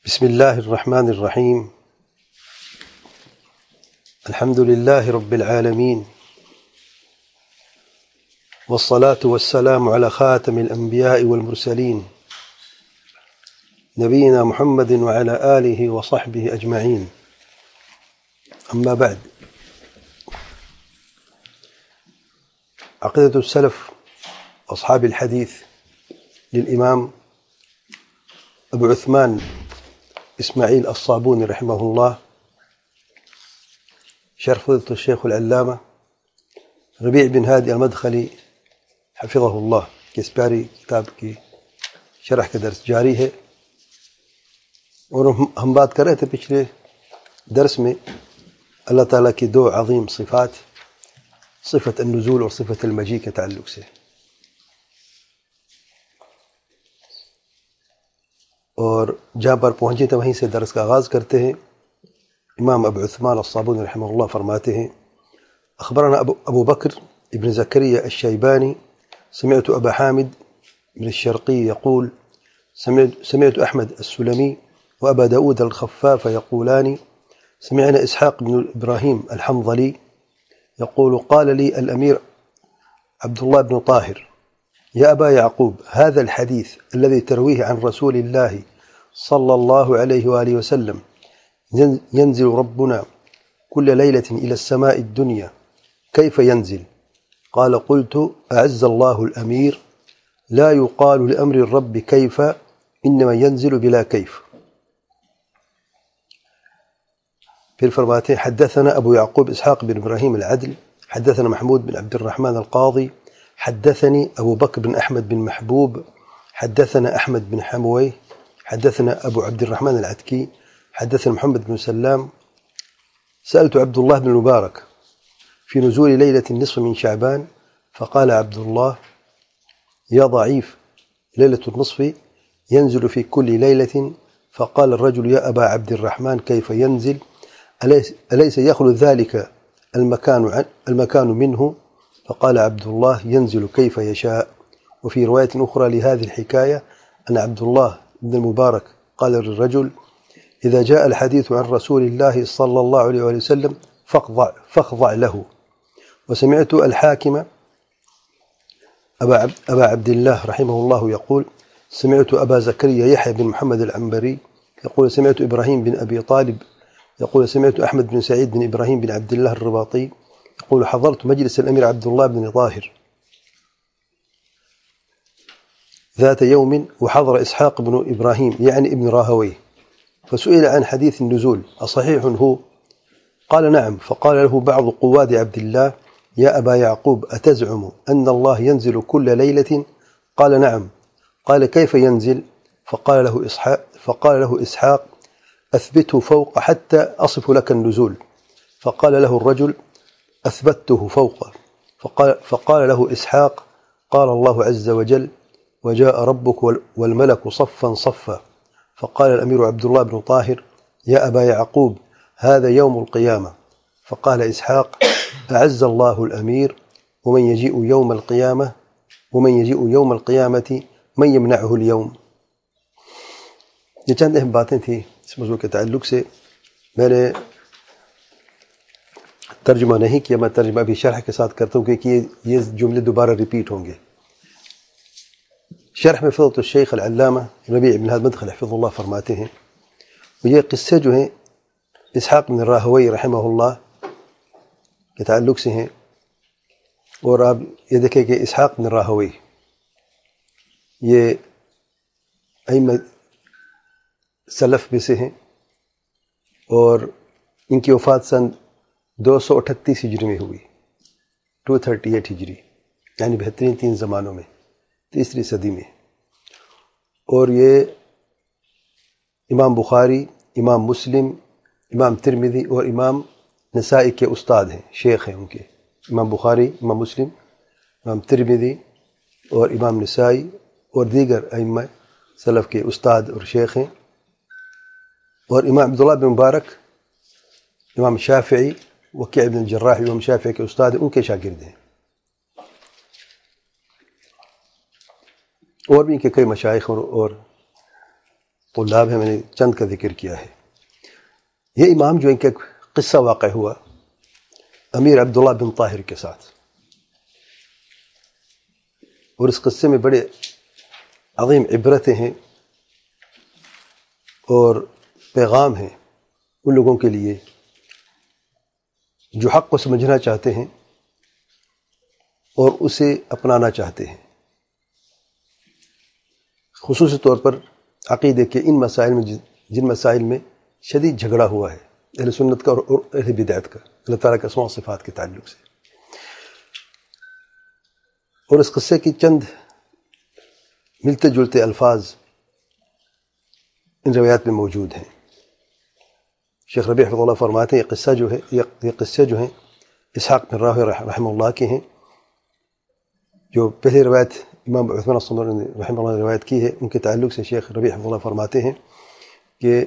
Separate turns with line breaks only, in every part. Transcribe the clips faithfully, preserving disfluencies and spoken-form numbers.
بسم الله الرحمن الرحيم. الحمد لله رب العالمين، والصلاة والسلام على خاتم الأنبياء والمرسلين نبينا محمد وعلى آله وصحبه أجمعين. أما بعد، عقيدة السلف أصحاب الحديث للإمام أبو عثمان إسماعيل الصابوني رحمه الله، شرح فضيلة الشيخ العلامة ربيع بن هادي المدخلي حفظه الله के प्यारी किताब की शरह का दर्स जारी है। और हम बात कर रहे थे पिछले दर्स में अल्लाह ताला की दो अज़ीम सिफ़ात, सिफ़त अन्नुज़ूल और सिफ़त अलमजी के ताल्लुक़ से। और जहाँ पर पहुँचे थे वहीं से दर्स का आगाज़ करते हैं। इमाम अबू उस्मान अस्साबूनी रहमहुल्लाह फरमाते हैं, अख़बरना अबू अबू बकर इब्न ज़करिया अश्शैबानी سمعت أبا حامد من الشرقي يقول سمعت, سمعت أحمد السلمي وأبا داود الخفاف يقولان سمعنا إسحاق بن إبراهيم الحنظلي يقول قال لي الأمير عبد الله بن طاهر يا أبا يعقوب، هذا الحديث الذي ترويه عن رسول الله صلى الله عليه وآله وسلم ينزل ربنا كل ليلة إلى السماء الدنيا، كيف ينزل؟ قال قلت أعز الله الأمير، لا يقال لأمر الرب كيف، إنما ينزل بلا كيف. في الفرماتين حدثنا أبو يعقوب إسحاق بن إبراهيم العدل، حدثنا محمود بن عبد الرحمن القاضي، حدثني أبو بكر بن أحمد بن محبوب، حدثنا أحمد بن حمويه، حدثنا أبو عبد الرحمن العتكي، حدثنا محمد بن سلام. سألت عبد الله بن المبارك في نزول ليلة النصف من شعبان، فقال عبد الله يا ضعيف، ليلة النصف ينزل في كل ليلة. فقال الرجل يا أبا عبد الرحمن كيف ينزل؟ أليس, أليس يخلو ذلك المكان, عن المكان منه؟ فقال عبد الله ينزل كيف يشاء. وفي رواية أخرى لهذه الحكاية أن عبد الله بن المبارك قال للرجل إذا جاء الحديث عن رسول الله صلى الله عليه وسلم فاخضع, فاخضع له. وسمعت الحاكم أبا, أبا عبد الله رحمه الله يقول سمعت أبا زكريا يحيى بن محمد العنبري يقول سمعت إبراهيم بن أبي طالب يقول سمعت أحمد بن سعيد بن إبراهيم بن عبد الله الرباطي يقول حضرت مجلس الأمير عبد الله بن طاهر ذات يوم وحضر إسحاق بن إبراهيم يعني ابن راهويه، فسئل عن حديث النزول أصحيح هو؟ قال نعم. فقال له بعض قواد عبد الله يا أبا يعقوب، أتزعم أن الله ينزل كل ليلة؟ قال نعم. قال كيف ينزل؟ فقال له إسحاق, فقال له إسحاق أثبته فوق حتى أصف لك النزول. فقال له الرجل أثبته فوق. فقال, فقال له إسحاق قال الله عز وجل وجاء ربك والملك صفا صفا. فقال الأمير عبد الله بن طاهر يا أبا يعقوب، هذا يوم القيامة. فقال إسحاق أعز الله الأمير، ومن يجيء يوم القيامة ومن يجيء يوم القيامة من يمنعه اليوم. ये चंद अहम बातें थी इस मौजू के ताल्लुक से। मैंने तर्जुमा नहीं किया, मैं तर्जुमा भी शरह के साथ करता हूँ क्योंकि ये ये जुमले दोबारा रिपीट होंगे। शरह में फ़ज़ीलत शेख अल-अल्लामा रबीअ बिन हादी मदखली हफ़िज़हुल्लाह फरमाते हैं, ये क़िस्से जो हैं इसहाक़ बिन राहवई रहमहुल्लाह के ताल्लुक से हैं। और आप ये देखें कि इसहाक़ बिन राहवई ये अइम्मा सलफ़ में से हैं और इनकी वफ़ात सन दो सौ अठतीस हिजरी में हुई, दो सौ अड़तीस हिजरी, यानी बेहतरीन तीन ज़मानों में, तीसरी सदी में। और ये इमाम बुखारी, इमाम मुस्लिम, इमाम तिरमिज़ी और इमाम नसाई के उस्ताद हैं, शेख हैं उनके। इमाम बुखारी, इमाम मुस्लिम, इमाम तिरमिज़ी और इमाम नसाई और दीगर अइम्मा सलफ़ के उस्ताद और शेख हैं। और इमाम अब्दुल्लाह बिन मुबारक इमाम शाफ़िई, वकीअ इब्न जर्राह इमाम शाफ़िई के उस्ताद हैं, उनके शागिर्द हैं। और भी इनके कई मशाइख और طلاب ہیں، میں نے چند کا ذکر کیا ہے۔ یہ امام جو ان کا قصہ واقع ہوا امیر عبداللہ بن طاہر کے ساتھ، اور اس قصے میں بڑے عظیم عبرتیں ہیں اور پیغام ہیں ان لوگوں کے لیے جو حق کو سمجھنا چاہتے ہیں اور اسے اپنانا چاہتے ہیں، خصوصی طور پر عقیدے کے ان مسائل میں جن مسائل میں شدید جھگڑا ہوا ہے اہل سنت کا اور اہل بدعت کا، اللہ تعالیٰ کے اسماء و صفات کے تعلق سے۔ اور اس قصے کی چند ملتے جلتے الفاظ ان روایات میں موجود ہیں۔ شیخ ربیع حفظہ اللہ فرماتے ہیں یہ قصہ جو ہے یہ قصے جو ہیں اسحاق بن راہویہ رحمہ اللہ کے ہیں، جو پہلی روایت امام عثمان الصنعانی نے رحمہ اللہ نے روایت کی ہے، ان کے تعلق سے شیخ ربیع حفظہ اللہ فرماتے ہیں کہ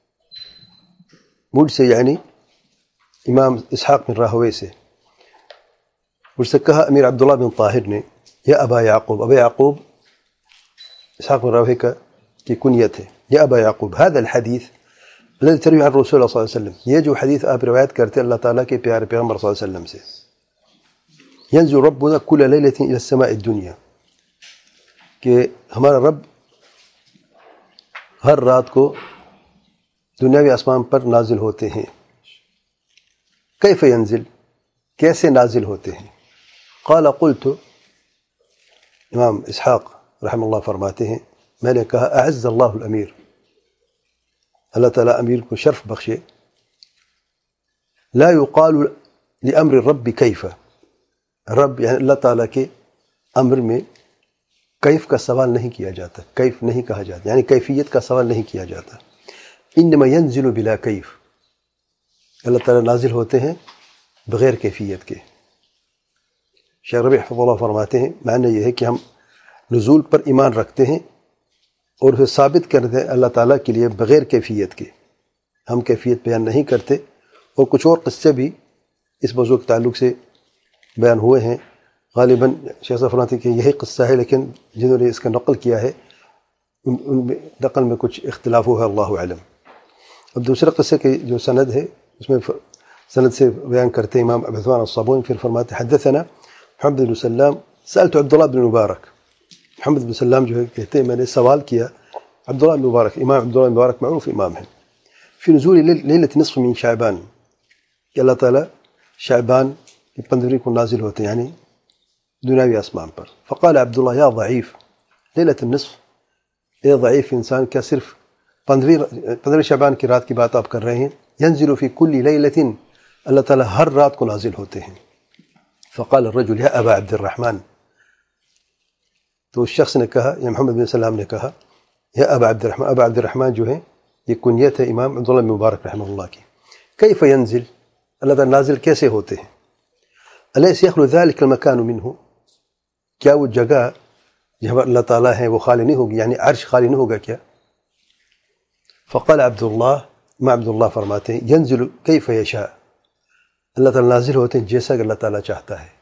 مجھ سے یعنی امام اسحاق بن راہویہ سے مجھ سے کہا امیر عبداللہ بن طاہر نے، یا ابا یعقوب، ابا یعقوب اسحاق بن راہویہ کا کی کنیت ہے، یا ابا یعقوب هذا الحدیث الذي تروي عن رسول اللہ صلی اللہ علیہ وسلم، یہ جو حدیث آپ روایت کرتے اللہ تعالیٰ کے پیارے پیغمبر صلی اللہ علیہ وسلم سے، ينزل ربنا كل ليلة إلى السماء الدنيا، کہ ہمارا رب ہر رات کو دنیاوی آسمان پر نازل ہوتے ہیں۔ کیف ینزل، کیسے نازل ہوتے ہیں؟ قال قلت، امام اسحاق رحمہ اللہ فرماتے ہیں میں نے کہا اعز اللہ الامیر، اللہ تعالیٰ امیر کو شرف بخشے، لا يقال لامر الرب کیف، رب یعنی اللہ تعالیٰ کے امر میں کیف کا سوال نہیں کیا جاتا، کیف نہیں کہا جاتا، یعنی کیفیت کا سوال نہیں کیا جاتا۔ انما ينزل بلا کیف، اللہ تعالیٰ نازل ہوتے ہیں بغیر کیفیت کے۔ شیخ ربیع حفظہ اللہ فرماتے ہیں معنی یہ ہے کہ ہم نزول پر ایمان رکھتے ہیں اور اسے ثابت کرتے ہیں اللہ تعالیٰ کے لیے بغیر کیفیت کے، ہم کیفیت بیان نہیں کرتے۔ اور کچھ اور قصے بھی اس موضوع کے تعلق سے بیان ہوئے ہیں، غالباً شیخ صاحب فرماتے ہیں کہ یہی قصہ ہے، لیکن جنہوں نے اس کا نقل کیا ہے ان ان میں نقل میں کچھ اختلاف ہوا ہے، اللہ اعلم۔ اب دوسرے قصے کی جو سند ہے اس میں سند سے بیان کرتے ہیں امام ابو عثمان الصابونی، پھر فرماتے حدثنا محمد بن سلام سألت عبداللہ بن مبارک، محمد بن سلام جو ہے کہتے ہیں میں نے سوال کیا عبداللہ بن مبارک، امام عبداللہ بن مبارک معروف امام ہیں، فی نزول لیلۃ نصف من شعبان، کہ اللہ تعالیٰ شعبان کی پندرہویں کو نازل ہوتے ہیں یعنی دنیاوی آسمان پر۔ فقال عبداللہ یا ضعیف لیلۃ النصف، اے ضعیف انسان، کیا صرف پندرہویں پندرہ شعبان کی رات کی بات آپ کر رہے ہیں؟ ینزل فی کل لیلۃ، اللہ تعالیٰ ہر رات کو نازل ہوتے ہیں۔ فقال الرجل یا ابا عبد الرحمن، تو اس شخص نے کہا یا محمد بن سلام نے کہا یا ابا عبد الرحمن، ابا عبد الرحمن جو ہے یہ کنیت ہے امام عبداللہ بن مبارک رحمہ اللہ کی۔ کیف ینزل، اللہ تعالیٰ نازل کیسے ہوتے ہیں؟ الیس یخلو ذلک المکان منہ، کیا وہ جگہ جہاں اللہ تعالیٰ ہے وہ خالی نہیں ہوگی، یعنی عرش خالی نہیں ہوگا کیا؟ فقال عبداللہ، امام عبداللہ فرماتے ہیں ینزل کیف یشاء، اللہ تعالیٰ نازل ہوتے ہیں جیسا کہ اللہ تعالیٰ چاہتا ہے۔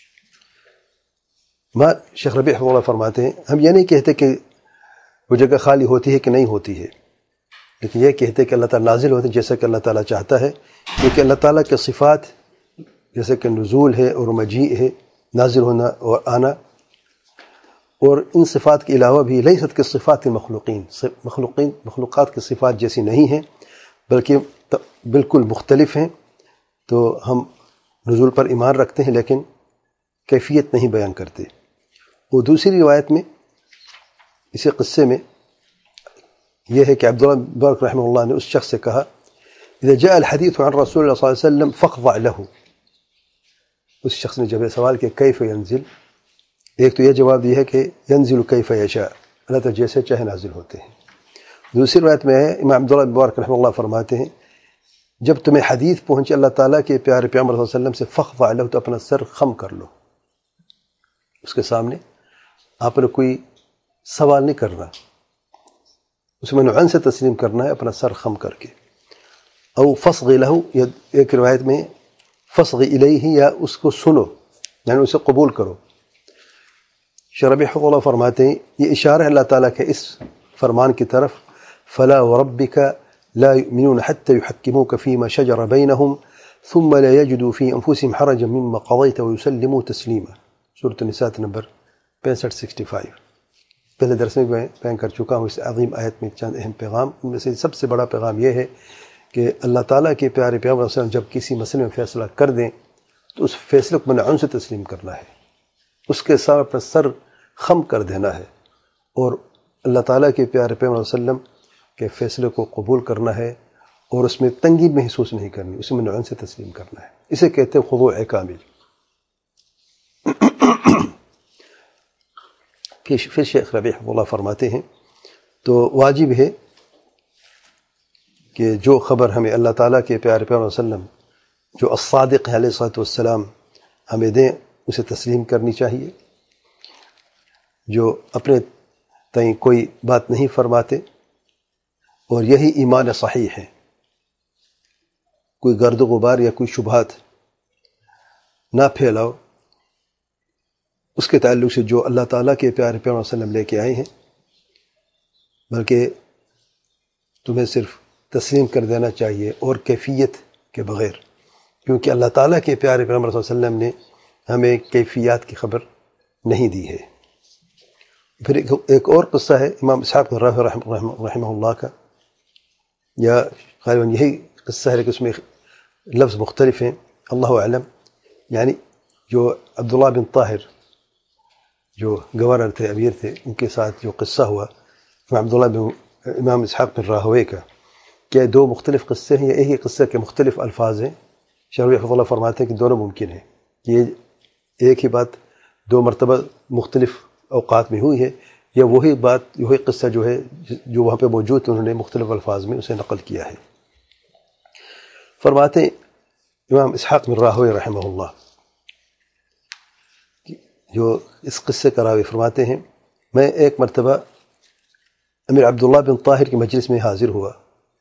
ما شیخ ربیع رحمہ اللہ فرماتے ہیں ہم یہ نہیں کہتے کہ وہ جگہ خالی ہوتی ہے کہ نہیں ہوتی ہے، لیکن یہ کہتے کہ اللہ تعالیٰ نازل ہوتے ہیں جیسا کہ اللہ تعالیٰ چاہتا ہے، کیونکہ اللہ تعالیٰ کے صفات جیسے کہ نزول ہے اور مجیء ہے، نازل ہونا اور آنا، اور ان صفات کے علاوہ بھی لیست کے صفات مخلوقین مخلوقین مخلوقات کی صفات جیسی نہیں ہیں بلکہ بالکل مختلف ہیں، تو ہم نزول پر ایمان رکھتے ہیں لیکن کیفیت نہیں بیان کرتے۔ وہ دوسری روایت میں اسی قصے میں یہ ہے کہ عبداللہ بن مبارک رحمہ اللہ نے اس شخص سے کہا اذا جاء الحدیث عن رسول اللہ صلی اللہ علیہ وسلم فاخضع له، اس شخص نے جب یہ سوال کیا کیف ینزل، ایک تو یہ جواب دیا ہے کہ ینزل کیف یشاء، اللہ تعالیٰ جیسے چاہے نازل ہوتے ہیں۔ دوسری روایت میں ہے امام عبداللہ بن مبارک رحمہ اللہ فرماتے ہیں جب تمہیں حدیث پہنچے اللہ تعالیٰ کے پیارے پیغمبر صلی اللہ علیہ وسلم سے فاخضع له، تو اپنا سر خم کر لو، اس کے سامنے آپ نے کوئی سوال نہیں کرنا، اس میں نعن سے تسلیم کرنا ہے اپنا سر خم کر کے۔ او فصغ له، یا ایک روایت میں فصغ الیہ، یا اس کو سنو یعنی اسے قبول کرو۔ شیخ ربیع رحمہ اللہ فرماتے ہیں یہ اشارہ ہے اللہ تعالیٰ کے اس فرمان کی طرف فلا وربك لا يؤمنون حتى يحكموك فيما شجر بينهم ثم لا يجدوا في أنفسهم حرجا مما قضيت ويسلموا تسليما. سورة النساء نمبر پینسٹھ سکسٹی فائیو. پہلے درس میں میں بیان کر چکا ہوں اس عظیم آیت میں چند اہم پیغام. ان میں سے سب سے بڑا پیغام یہ ہے کہ اللہ تعالیٰ کے پیارے پیغمبر صلی اللہ علیہ وسلم جب کسی مسئلے میں فیصلہ کر دیں تو اس فیصلے کو منع سے تسلیم کرنا ہے، اس کے سر پر سر خم کر دینا ہے، اور اللہ تعالیٰ کے پیارے پیغمبر صلی اللہ علیہ وسلم کے فیصلے کو قبول کرنا ہے، اور اس میں تنگی محسوس نہیں کرنی، اسے منع سے تسلیم کرنا ہے. اسے کہتے ہیں خضوع کامل. پھر شیخ ربیع رحمہ اللہ فرماتے ہیں تو واجب ہے کہ جو خبر ہمیں اللہ تعالیٰ کے پیارے پیغمبر صلی اللہ علیہ وسلم جو الصادق علیہ الصلوۃ والسلام ہمیں دیں اسے تسلیم کرنی چاہیے. جو اپنے تئیں کوئی بات نہیں فرماتے اور یہی ایمان صحیح ہے، کوئی گرد و غبار یا کوئی شبہات نہ پھیلاؤ اس کے تعلق سے جو اللہ تعالیٰ کے پیارے پیغمبر صلی اللہ علیہ وسلم لے کے آئے ہیں، بلکہ تمہیں صرف تسلیم کر دینا چاہیے اور کیفیت کے بغیر، کیونکہ اللہ تعالیٰ کے پیارے پیغمبر صلی اللہ علیہ وسلم نے ہمیں کیفیات کی خبر نہیں دی ہے. پھر ایک اور قصہ ہے امام اسحاق بن راہویہ رحمہ اللہ کا، یا غالباً یہی قصہ ہے کہ اس میں لفظ مختلف ہیں، اللہ اعلم. یعنی جو عبداللہ بن طاہر جو گورنر تھے، امیر تھے، ان کے ساتھ جو قصہ ہوا امام عبداللہ بن امام اسحاق بن راہویہ کا، کیا دو مختلف قصے ہیں یا ایک ہی قصہ کے مختلف الفاظ ہیں؟ شیخ ربیع رحمہ اللہ فرماتے ہیں کہ دونوں ممکن ہیں، کہ یہ ایک ہی بات دو مرتبہ مختلف اوقات میں ہوئی ہے، یا وہی بات وہی قصہ جو ہے جو وہاں پہ موجود تھے انہوں نے مختلف الفاظ میں اسے نقل کیا ہے. فرماتے ہیں امام اسحاق بن راہویہ رحمہ اللہ جو اس قصے کا راوی، فرماتے ہیں میں ایک مرتبہ امیر عبداللہ بن طاہر کی مجلس میں حاضر ہوا،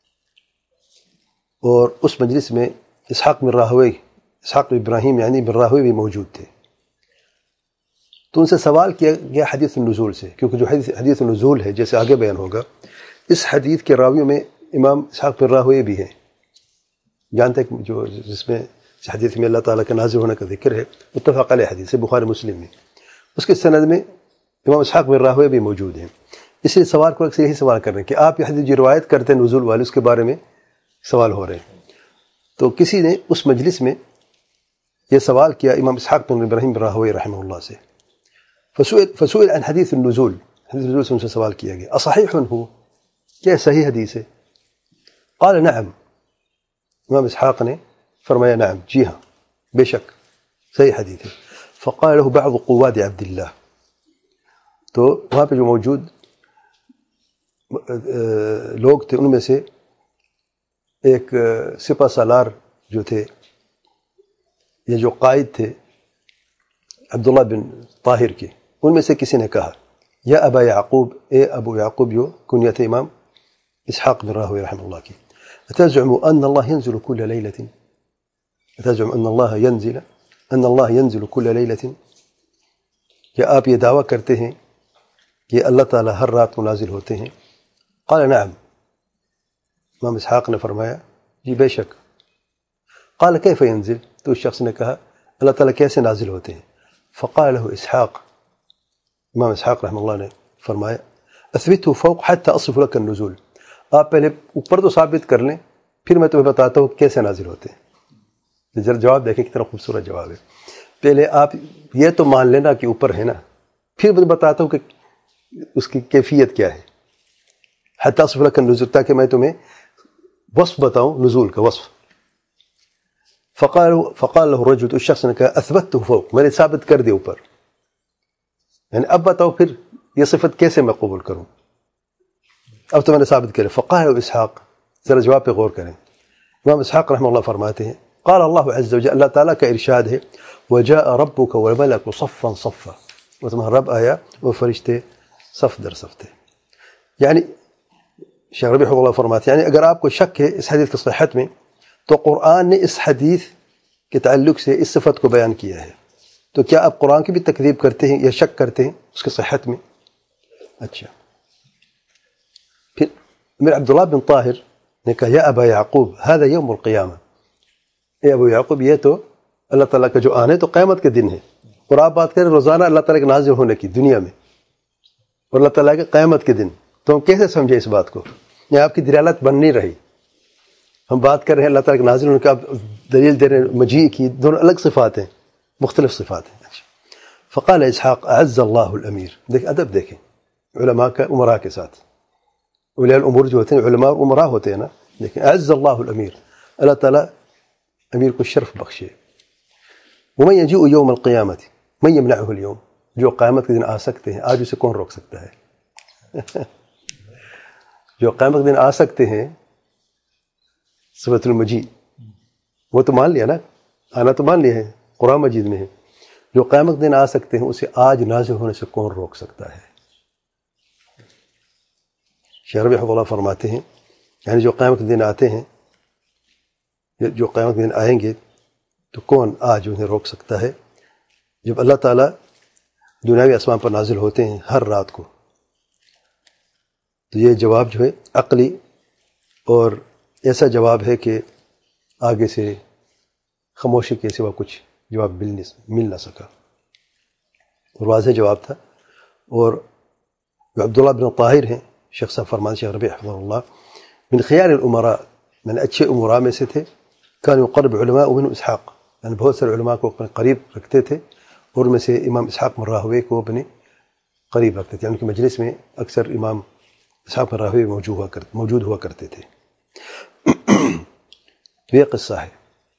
اور اس مجلس میں اسحاق بن راہویہ اسحاق بن ابراہیم یعنی بن راہویہ بھی موجود تھے. تو ان سے سوال کیا گیا حدیث النزول سے، کیونکہ جو حدیث حدیث النزول ہے جیسے آگے بیان ہوگا، اس حدیث کے راویوں میں امام اسحاق بن راہویہ بھی ہیں. جانتے ہیں جو جس میں اس حدیث میں اللہ تعالیٰ کے نازل ہونے کا ذکر ہے، متفق علیہ حدیث ہے بخاری مسلم میں، اس کے سند میں امام اسحاق بن راہویہ بھی موجود ہیں. اس لیے سوال کو اکثر یہی سوال کر رہے ہیں کہ آپ یہ حدیث جو روایت کرتے ہیں نزول والے، اس کے بارے میں سوال ہو رہے ہیں. تو کسی نے اس مجلس میں یہ سوال کیا امام اسحاق بن ابراہیم بن راہویہ رحمہ اللہ سے، فسئل فسئل عن حدیث النزول، حدیث النزول سے ان سے سوال کیا گیا، اصحیح ہو، کیا صحیح حدیث ہے؟ قال نعم، امام اسحاق نے فرمایا نعم، جی ہاں بے شک صحیح حدیث ہے. فقال له بعض قواد عبد اللہ، تو وہاں پہ جو موجود لوگ تھے ان میں سے ایک سپہ سالار جو تھے، یہ جو قائد تھے عبداللہ بن طاہر کے، ان میں سے کسی نے کہا یا ابا یعقوب، اے ابو یعقوب، جو کنیت امام اسحاق بن راہویہ رحمہ اللہ کی، اتزعم ان اللہ ينزل كل ليلة، اتزعم ان اللہ ينزل ان اللہ ينزل كل ليلة، کیا آپ یہ دعویٰ کرتے ہیں کہ اللہ تعالیٰ ہر رات کو نازل ہوتے ہیں؟ قال نعم، امام اسحاق نے فرمایا جی بے شک. قال کیف ينزل، تو اس شخص نے کہا اللہ تعالیٰ کیسے نازل ہوتے ہیں؟ فقال له اسحاق، امام اسحاق رحمہ اللہ نے فرمایا اثبته فوق حتى اصف لك النزول، آپ پہلے اوپر تو ثابت کر لیں پھر میں تمہیں بتاتا ہوں کیسے نازل ہوتے ہیں. ذرا جواب دیکھیں کتنا خوبصورت جواب ہے. پہلے آپ یہ تو مان لینا کہ اوپر ہے نا، پھر میں بتاتا ہوں کہ اس کی کیفیت کیا ہے. حتی اصف لک النزول، تاکہ میں تمہیں وصف بتاؤں نزول کا وصف. فقال فقال له الرجل، اس شخص نے کہا اثبته فوق، میں نے ثابت کر دیا اوپر، یعنی اب بتاؤ پھر یہ صفت کیسے میں قبول کروں، اب تو میں نے ثابت کرے. فقال اسحاق، ذرا جواب پہ غور کریں. امام اسحاق رحمہ اللہ فرماتے ہیں قال اللہ عز وجل، اللہ تعالیٰ کا ارشاد ہے وجاء ربک والملک صفا صفا، وہ تمہارا رب آیا وہ فرشتے صف در صف تھے. یعنی شیخ ربیع رحمہ اللہ فرماتے ہیں یعنی اگر آپ کو شک ہے اس حدیث کی صحت میں تو قرآن نے اس حدیث کے تعلق سے اس صفت کو بیان کیا ہے، تو کیا آپ قرآن کی بھی تکذیب کرتے ہیں یا شک کرتے ہیں اس کی صحت میں؟ اچھا، پھر امیر عبداللہ بن طاہر نے کہا یا ابا یعقوب هذا یوم القیامہ، اے ابو یعقوب یہ تو اللہ تعالیٰ کا جو آنے تو قیامت کے دن ہے، اور آپ بات کریں روزانہ اللہ تعالیٰ کے نازل ہونے کی دنیا میں اور اللہ تعالیٰ کے قیامت کے دن، تو ہم کیسے سمجھے اس بات کو؟ یہ آپ کی دلالت بن نہیں رہی. ہم بات کر رہے ہیں اللہ تعالیٰ کے نازل ہونے کا، دلیل دے رہے ہیں مجیء کی، دونوں الگ صفات ہیں، مختلف صفات ہیں. فقال اسحاق اعز اللہ الامیر. دیکھ ادب دیکھیں علماء کا عمراء کے ساتھ، اولیاء الامور جو ہوتے ہیں علماء اور عمراء ہوتے ہیں نا، دیکھیں اعز اللہ الامیر، اللہ تعالیٰ امیر کو شرف بخشے. ومن یجیء یوم القیامت من یمنعہ اليوم، جو قیامت کے دن آ سکتے ہیں آج اسے کون روک سکتا ہے؟ جو قیامت کے دن آ سکتے ہیں صفت المجیء، وہ تو مان لیا نا، آنا تو مان لیا ہے، قرآن مجید میں ہے. جو قیامت کے دن آ سکتے ہیں اسے آج نازل ہونے سے کون روک سکتا ہے؟ شیخ ربیع حفظہ اللہ فرماتے ہیں یعنی جو قیامت کے دن آتے ہیں، جو قیامت کے دن آئیں گے تو کون آج انہیں روک سکتا ہے؟ جب اللہ تعالیٰ دنیاوی آسمان پر نازل ہوتے ہیں ہر رات کو، تو یہ جواب جو ہے عقلی اور ایسا جواب ہے کہ آگے سے خاموشی کے سوا کچھ جواب مل نہیں مل نہ سکا، اور واضح جواب تھا. اور جو عبداللہ بن طاہر ہیں، شیخ صاحب فرمان شیخ ربیع حفظہ اللہ، من خیار العمراء، میں نے اچھے عمراء میں سے تھے. كانوا يقرب علماء ومن اسحاق، یعنی بہت سارے علماء کو اپنے قریب رکھتے تھے، اور ان میں سے امام اسحاق بن راہویہ کو اپنے قریب رکھتے تھے، یعنی ان کی مجلس میں اکثر امام اسحاق بن راہویہ موجود ہوا کرتے موجود ہوا کرتے تھے. تو یہ قصہ ہے،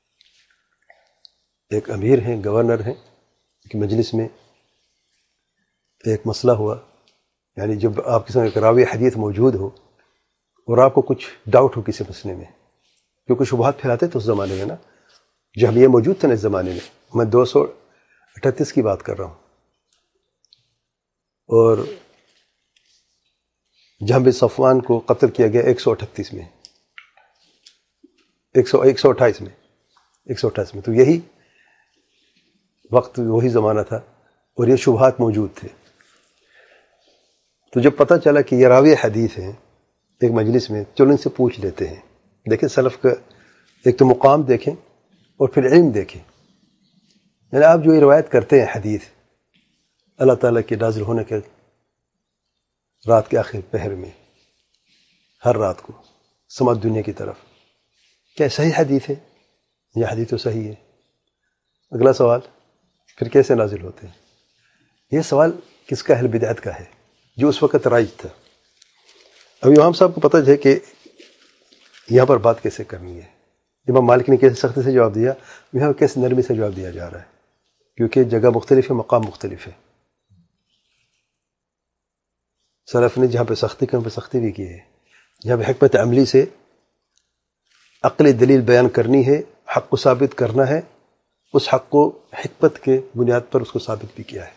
ایک امیر ہیں، گورنر ہیں، کہ مجلس میں ایک مسئلہ ہوا، یعنی جب آپ کے سامنے ایک راوی حدیث موجود ہو اور آپ کو کچھ ڈاؤٹ ہو کسی مسئلے میں، کیونکہ شبہات پھیلاتے تھے اس زمانے میں نا، جب یہ موجود تھے نا اس زمانے میں، میں دو سو اٹھتیس کی بات کر رہا ہوں، اور جہاں بن صفوان کو قتل کیا گیا ایک سو اٹھتیس میں، ایک سو ایک سو اٹھائیس میں ایک سو اٹھائیس میں تو یہی وقت، وہی زمانہ تھا، اور یہ شبہات موجود تھے. تو جب پتہ چلا کہ یہ راوی حدیث ہیں ایک مجلس میں، چلو ان سے پوچھ لیتے ہیں. دیکھیں سلف کا ایک تو مقام دیکھیں اور پھر علم دیکھیں. یعنی آپ جو یہ روایت کرتے ہیں حدیث اللہ تعالیٰ کے نازل ہونے کے رات کے آخر پہر میں، ہر رات کو سماعت دنیا کی طرف، کیا صحیح حدیث ہے؟ یہ حدیث تو صحیح ہے. اگلا سوال، پھر کیسے نازل ہوتے ہیں؟ یہ سوال کس کا؟ اہل بدعت کا ہے، جو اس وقت رائج تھا. اب امام صاحب کو پتہ ہے کہ یہاں پر بات کیسے کرنی ہے. امام مالک نے کیسے سختی سے جواب دیا، یہاں کیسے نرمی سے جواب دیا جا رہا ہے، کیونکہ جگہ مختلف ہے، مقام مختلف ہے. سلف نے جہاں پہ سختی کی، وہاں پہ سختی بھی کی ہے. جہاں پہ حکمت عملی سے عقلی دلیل بیان کرنی ہے، حق کو ثابت کرنا ہے، اس حق کو حکمت کے بنیاد پر اس کو ثابت بھی کیا ہے.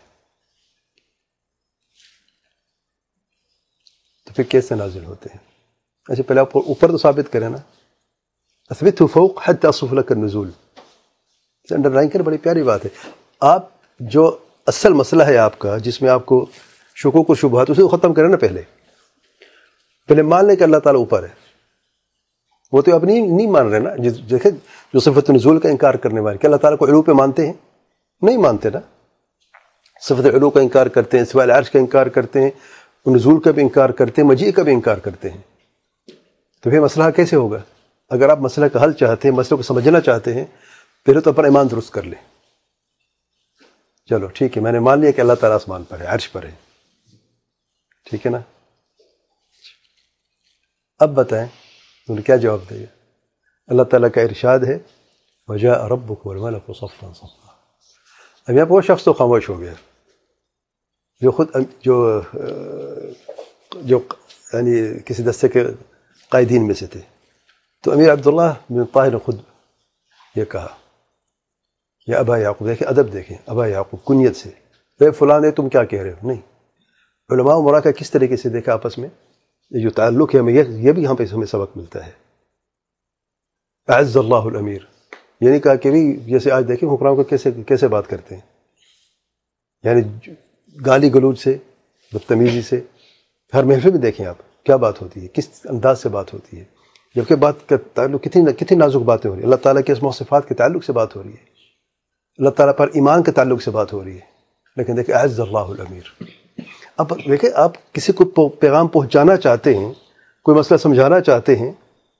تو پھر کیسے نازل ہوتے ہیں؟ اچھا پہلے آپ اوپر تو ثابت کریں نا، اثبتہ فوق حتی اصف لک النزول، انڈر لائن کریں، بڑی پیاری بات ہے. آپ جو اصل مسئلہ ہے آپ کا، جس میں آپ کو شکوک و شبہات، اسے ختم کریں نا. پہلے پہلے مان لیں کہ اللہ تعالیٰ اوپر ہے. وہ تو اب نہیں نہیں مان رہے نا. دیکھیں جو صفت نزول کا انکار کرنے والے، کہ اللہ تعالیٰ کو علو پہ مانتے ہیں؟ نہیں مانتے نا. صفت علو کا انکار کرتے ہیں، سوال عرش کا انکار کرتے ہیں، نزول کا بھی انکار کرتے ہیں، مجیء کا بھی انکار کرتے ہیں. تو پھر مسئلہ کیسے ہوگا؟ اگر آپ مسئلہ کا حل چاہتے ہیں، مسئلے کو سمجھنا چاہتے ہیں، پہلے تو اپنا ایمان درست کر لیں. چلو ٹھیک ہے، میں نے مان لیا کہ اللہ تعالیٰ آسمان پر ہے، عرش پر ہے، ٹھیک ہے نا. اب بتائیں انہوں نے کیا جواب دیا؟ اللہ تعالیٰ کا ارشاد ہے وَجَاءَ رَبُّكَ وَالْمَلَكُ صَفًّا صَفًّا. اب یہاں پر وہ شخص تو خاموش ہو گیا جو خود جو جو یعنی کسی دستے کے قائدین میں سے تھے. تو امیر عبداللہ بن طاہر نے خود یہ کہا یا ابا یعقوب، دیکھیں ادب دیکھیں، ابا یعقوب کنیت سے، اے فلاں تم کیا کہہ رہے ہو؟ نہیں، علماء عمرا کا کس طریقے سے دیکھا آپس میں، یہ جو تعلق ہے ہمیں یہ بھی یہاں پہ ہمیں سبق ملتا ہے. اعز اللہ الامیر، یہ نہیں کہا کہ بھی جیسے آج دیکھیں حکمران کو کیسے کیسے بات کرتے ہیں، یعنی گالی گلوچ سے، بدتمیزی سے. ہر محفل میں دیکھیں آپ کیا بات ہوتی ہے، کس انداز سے بات ہوتی ہے، جبکہ بات کا تعلق کتنی کتنی نازک باتیں ہو رہی ہیں، اللہ تعالیٰ کے اسماء و صفات کے تعلق سے بات ہو رہی ہے، اللہ تعالیٰ پر ایمان کے تعلق سے بات ہو رہی ہے. لیکن دیکھیں اعز اللہ الامیر. اب دیکھیں آپ کسی کو پیغام پہنچانا چاہتے ہیں، کوئی مسئلہ سمجھانا چاہتے ہیں،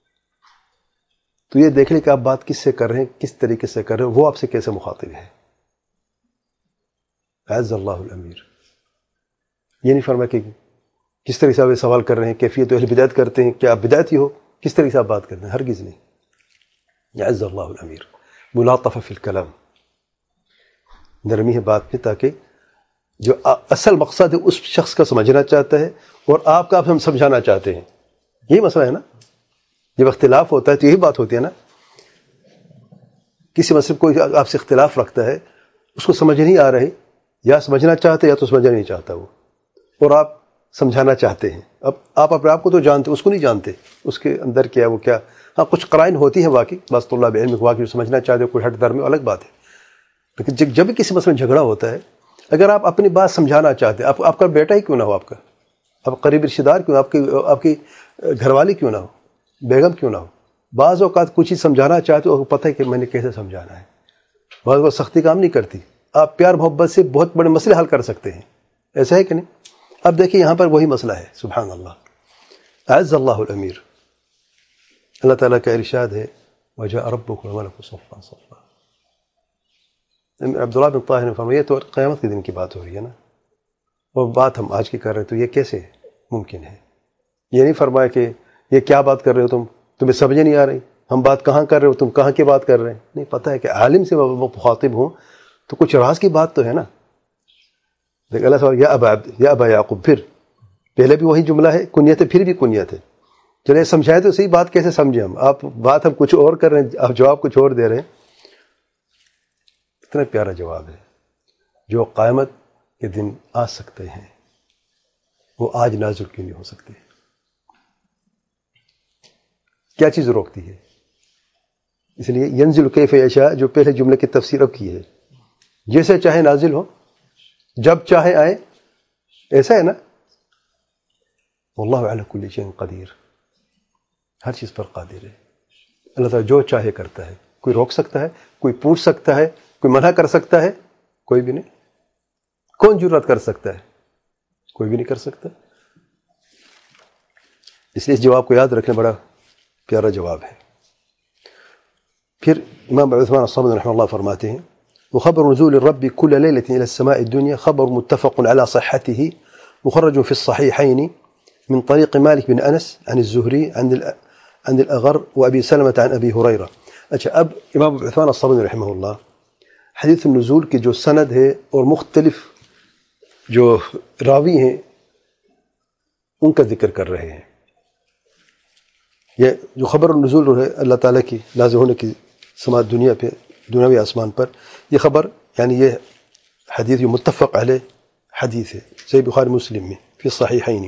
تو یہ دیکھ لیں کہ آپ بات کس سے کر رہے ہیں، کس طریقے سے کر رہے ہیں، وہ آپ سے کیسے مخاطب ہے. اعز اللہ الامیر. یہ نہیں فرمایا کہ کس طرح سے آپ یہ سوال کر رہے ہیں، کیفیت اہل بدعت کرتے ہیں، کیا آپ بدعتی ہو، کس طرح سے آپ بات کرتے ہیں، ہرگز نہیں. اعز اللہ الامیر. ملاطفہ فی الکلام، نرمی ہے بات میں، تاکہ جو اصل مقصد ہے اس شخص کا سمجھنا چاہتا ہے اور آپ کا آپ ہم سمجھانا چاہتے ہیں. یہی مسئلہ ہے نا. جب اختلاف ہوتا ہے تو یہی بات ہوتی ہے نا. کسی مسئلے کوئی آپ سے اختلاف رکھتا ہے، اس کو سمجھ نہیں آ رہی، یا سمجھنا چاہتے یا تو سمجھنا نہیں چاہتا وہ، اور آپ سمجھانا چاہتے ہیں. اب آپ اپنے آپ کو تو جانتے، اس کو نہیں جانتے اس کے اندر کیا وہ کیا. ہاں کچھ قرائن ہوتی ہیں واقعی، بعض طلاب علم واقعی سمجھنا چاہتے، کوئی ہٹ در میں الگ بات ہے. لیکن جب بھی کسی مسئلے میں جھگڑا ہوتا ہے، اگر آپ اپنی بات سمجھانا چاہتے ہیں، آپ آپ کا بیٹا ہی کیوں نہ ہو، آپ کا آپ قریبی رشتہ دار کیوں، آپ کی آپ کی گھر والی کیوں نہ ہو، بیگم کیوں نہ ہو، بعض اوقات کچھ ہی سمجھانا چاہتے ہو، پتہ ہے کہ میں نے کیسے سمجھانا ہے. بعض اوقات سختی کام نہیں کرتی، آپ پیار محبت سے بہت بڑے مسئلے حل کر سکتے ہیں. ایسا ہے کہ نہیں؟ اب دیکھیں یہاں پر وہی مسئلہ ہے. سبحان اللہ. اعز اللہ الامیر. اللہ تعالیٰ کا ارشاد ہے وجاء ربک والملک صفا صفا. عبداللہ بن طاہر نے فرمایا یہ تو قیامت کے دن کی بات ہو رہی ہے نا، وہ بات ہم آج کی کر رہے ہیں، تو یہ کیسے ممکن ہے؟ یہ نہیں فرمایا کہ یہ کیا بات کر رہے ہو تم، تمہیں سمجھ نہیں آ رہی، ہم بات کہاں کر رہے ہو، تم کہاں کی بات کر رہے ہیں. نہیں، پتہ ہے کہ عالم سے وہ مخاطب ہوں تو کچھ راز کی بات تو ہے نا. دیکھ اللہ سوال یا ابا عبد یا ابا یعقوب، پھر پہلے بھی وہی جملہ ہے، کنیت ہے، پھر بھی کنیت ہے. چلے سمجھائے تو صحیح، بات کیسے سمجھیں ہم، آپ بات ہم کچھ اور کر رہے ہیں، آپ جواب کچھ اور دے رہے ہیں. اتنا پیارا جواب ہے. جو قیامت کے دن آ سکتے ہیں وہ آج نازل کیوں نہیں ہو سکتے؟ کیا چیز روکتی ہے؟ اس لیے ینزل کیف یشاء جو پہلے جملے کی تفسیر اب کی ہے، جیسے چاہے نازل ہو، جب چاہے آئے، ایسا ہے نا. واللہ علی کل شیء قدیر. ہر چیز پر قادر ہے. اللہ تعالیٰ جو چاہے کرتا ہے. کوئی روک سکتا ہے؟ کوئی پوچھ سکتا ہے؟ کوئی منع کر سکتا ہے؟ کوئی بھی نہیں. کون جرات کر سکتا ہے؟ کوئی بھی نہیں کر سکتا. اس لیے اس جواب کو یاد رکھنا بڑا پیارا جواب ہے. پھر امام عثمان الصمد رحمہ اللہ فرماتے ہیں وخبر نزول الرب كل ليلة إلى السماء الدنيا خبر متفق على صحته مخرج في الصحيحين من طريق مالك بن أنس عن الزهري عن عن الأغر وأبي سلمة عن أبي هريرة. اچھا، اب امام عثمان الصمد رحمہ اللہ حدیث النزول کی جو سند ہے اور مختلف جو راوی ہیں ان کا ذکر کر رہے ہیں. یہ جو خبر النزول ہے اللہ تعالیٰ کی نازل ہونے کی سماع دنیا پہ، دنیاوی آسمان پر، یہ خبر یعنی یہ حدیث جو متفق علیہ حدیث ہے، صحیح بخاری مسلم میں فی الصحیحین.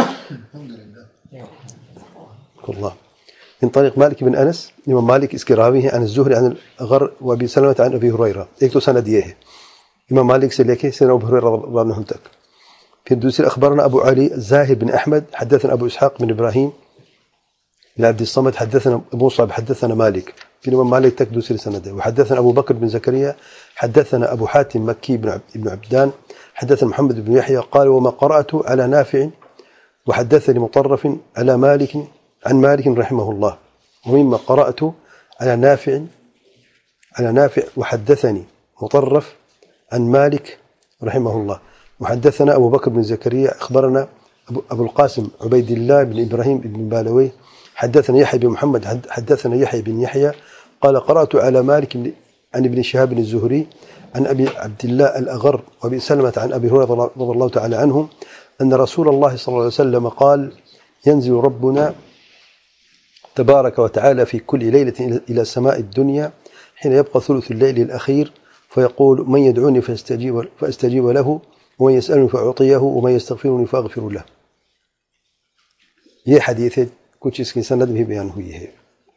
اللہ من طریق مالک بن انس، امام مالک اس کے راوی ہیں، عن الزہری عن الغر و ابی سلمۃ عن ابی ہریرہ. ایک تو سند یہ ہے امام مالک سے لے کے سیدنا ابو ہریرہ رضی اللہ عنہ تک. پھر دوسرے اخبرنا ابو علی زاہد بن احمد حدثنا ابو اسحاق بن ابراہیم بن عبد الصمد حدثنا ابو مصعب حدثنا مالك. في امام مالك تك دوسري سند. وحدثنا ابو بكر بن زكريا حدثنا ابو حاتم مكي بن ابن عبدان حدثنا محمد بن يحيى قال وما قرأت على نافع وحدثني مطرف على مالك عن مالك رحمه الله. ومما قرأت على نافع على نافع وحدثني مطرف عن مالك رحمه الله. وحدثنا ابو بكر بن زكريا اخبرنا ابو القاسم عبيد الله بن ابراهيم بن بالويه حدثنا يحيى بن محمد حدثنا يحيى بن يحيى قال قرأت على مالك عن ابن شهاب الزهري عن أبي عبد الله الأغر وأبي سلمة عن أبي هريرة رضي الله تعالى عنهم أن رسول الله صلى الله عليه وسلم قال ينزل ربنا تبارك وتعالى في كل ليلة إلى سماء الدنيا حين يبقى ثلث الليل الأخير فيقول من يدعوني فاستجيب, فاستجيب له ومن يسألني فأعطيه ومن يستغفرني فأغفر له. یہ حدیث ہے، کچھ اس کی سند بھی بیان ہوئی ہے.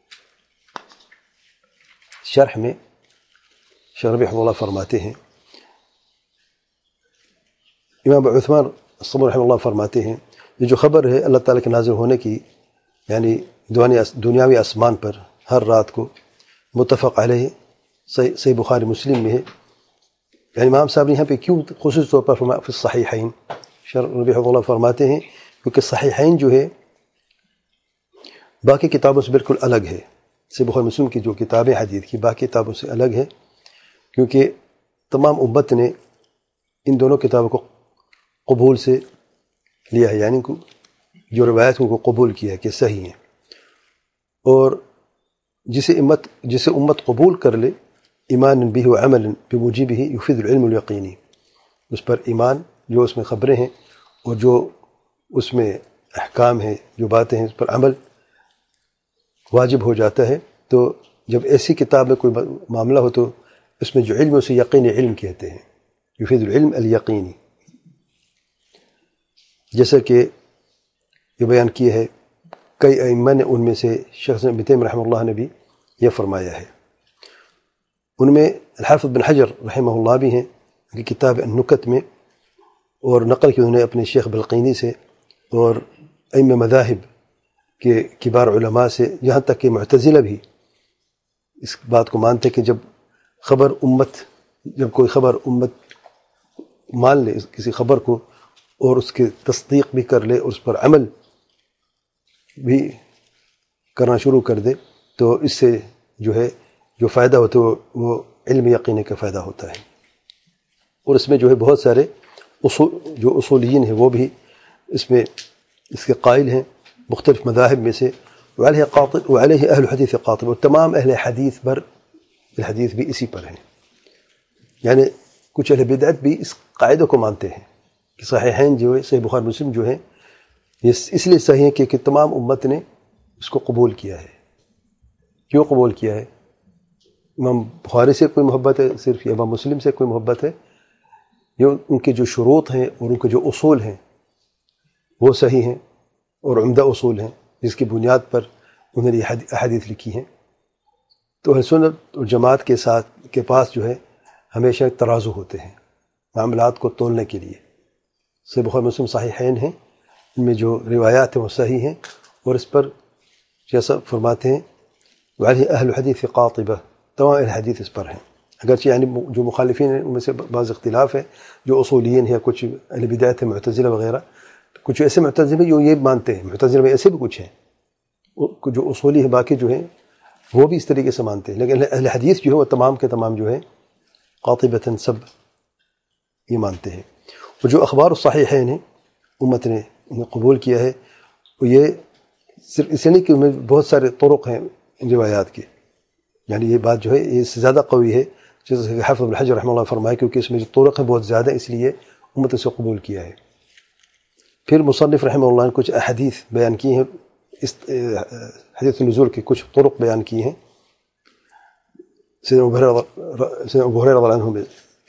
شرح میں شیخ ربیع رحمہ اللہ فرماتے ہیں، امام عثمان الصمد رحمہ اللہ فرماتے ہیں یہ جو خبر ہے اللہ تعالیٰ کے نازل ہونے کی، یعنی دنیاوی آسمان پر ہر رات کو، متفق علیہ، صحیح صحیح بخاری مسلم میں ہے۔ یعنی امام صاحب نے یہاں پہ کیوں خصوصی طور پر فرمایا فی الصحیحین، شرح ربیع اللہ فرماتے ہیں کیونکہ صحیحین جو ہے باقی کتابوں سے بالکل الگ ہے۔ صحیح بخاری مسلم کی جو کتابیں حدیث کی باقی کتابوں سے الگ ہے، کیونکہ تمام امت نے ان دونوں کتابوں کو قبول سے لیا ہے، یعنی جو روایت کو قبول کیا ہے کہ صحیح ہیں، اور جسے امت جسے امت قبول کر لے ایمان بھی و عمل بموجبہ یفید العلم الیقینی، اس پر ایمان، جو اس میں خبریں ہیں اور جو اس میں احکام ہیں، جو باتیں ہیں، اس پر عمل واجب ہو جاتا ہے۔ تو جب ایسی کتاب میں کوئی معاملہ ہو تو اس میں جو علم ہے اسے یقینی علم کہتے ہیں، یفید العلم الیقینی، جیسا کہ یہ بیان کیا ہے کئی ائمہ نے، ان میں سے شیخ ابن تیمیہ رحمہ اللہ نے بھی یہ فرمایا ہے۔ ان میں الحافظ بن حجر رحمہ اللہ بھی ہیں، ان کی کتاب النکت میں، اور نقل کی انہوں نے اپنے شیخ بلقینی سے اور ائمہ مذاہب کے کبار علماء سے، یہاں تک کہ معتزلہ بھی اس بات کو مانتے کہ جب خبر امت جب کوئی خبر امت مان لے کسی خبر کو اور اس کی تصدیق بھی کر لے اور اس پر عمل بھی کرنا شروع کر دے تو اس سے جو ہے جو فائدہ ہوتا ہے وہ علم یقینی کا فائدہ ہوتا ہے۔ اور اس میں جو ہے بہت سارے اصول جو اصولیین ہیں وہ بھی اس میں اس کے قائل ہیں، مختلف مذاہب میں سے، وعلیہ قاطب وعلیہ اہل الحدیث قاطب، اور تمام اہل حدیث پر الحدیث بھی اسی پر ہیں۔ یعنی کچھ اہل بدعت بھی اس قاعدے کو مانتے ہیں کہ صحیحین جو ہے، صحیح بخاری مسلم جو ہے، یہ اس لیے صحیح ہے کہ, کہ تمام امت نے اس کو قبول کیا ہے۔ کیوں قبول کیا ہے؟ امام بخاری سے کوئی محبت ہے صرف، یا امام مسلم سے کوئی محبت ہے؟ یہ ان کے جو شروط ہیں اور ان کے جو اصول ہیں وہ صحیح ہیں اور عمدہ اصول ہیں، جس کی بنیاد پر انہوں نے یہ احادیث لکھی ہیں۔ تو اہل سنت اور جماعت کے ساتھ کے پاس جو ہے ہمیشہ ترازو ہوتے ہیں معاملات کو تولنے کے لیے۔ صحیح بخاری مسلم صحیحین ہیں، ان میں جو روایات ہیں وہ صحیح ہیں، اور اس پر جیسا فرماتے ہیں وعلیہ اہل الحدیث قاطبہ، تمام اہل حدیث اس پر ہیں۔ اگرچہ یعنی جو مخالفین ہیں ان میں سے بعض اختلاف ہے، جو اصولیین ہیں، کچھ اہل بدعت ہیں، معتزلہ وغیرہ، کچھ ایسے معتزلہ جو یہ مانتے ہیں، معتزلہ میں ایسے بھی کچھ ہیں جو اصولی ہیں، باقی جو ہیں وہ بھی اس طریقے سے مانتے ہیں، لیکن اہل حدیث جو ہے وہ تمام کے تمام جو ہے قاطبتاً سب یہ مانتے ہیں۔ اور جو اخبار الصحیحین ہیں امت نے انہیں قبول کیا ہے، وہ یہ صرف اس نہیں کہ ان میں بہت سارے طرق ہیں ان روایات کے، یعنی یہ بات جو ہے یہ سے زیادہ قوی ہے، جیسے کہ حافظ بن حجر رحمہ اللہ فرمائے، کیونکہ اس میں جو طرق ہیں بہت زیادہ، اس لیے امت سے قبول کیا ہے۔ پھر مصنف رحمہ اللہ نے کچھ احادیث بیان کی ہیں، اس حدیث نزول کے کچھ طرق بیان کی ہیں۔ سیدنا ابو ہریرہ رضی اللہ عنہ